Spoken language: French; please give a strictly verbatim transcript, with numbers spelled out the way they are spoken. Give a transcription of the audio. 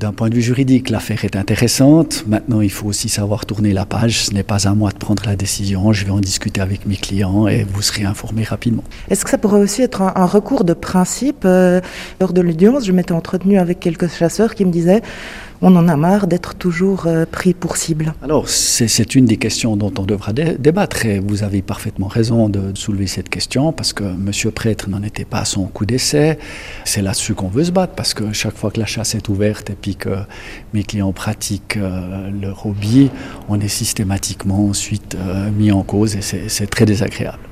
D'un point de vue juridique, l'affaire est intéressante. Maintenant, il faut aussi savoir tourner la page. Ce n'est pas à moi de prendre la décision. Je vais en discuter avec mes clients et vous serez informés rapidement. Est-ce que ça pourrait aussi être un, un recours de principe euh, Lors de l'audience, je m'étais entretenue avec quelques chasseurs qui me disaient on en a marre d'être toujours euh, pris pour cible. Alors, c'est, c'est une des questions dont on devra dé- débattre. Et vous avez parfaitement raison de soulever cette question parce que M. Prêtre n'en était pas à son coup d'essai. C'est là-dessus qu'on veut se battre parce que chaque fois que la chasse est ouverte et puis que mes clients pratiquent euh, leur hobby, on est systématiquement ensuite euh, mis en cause et c'est, c'est très désagréable.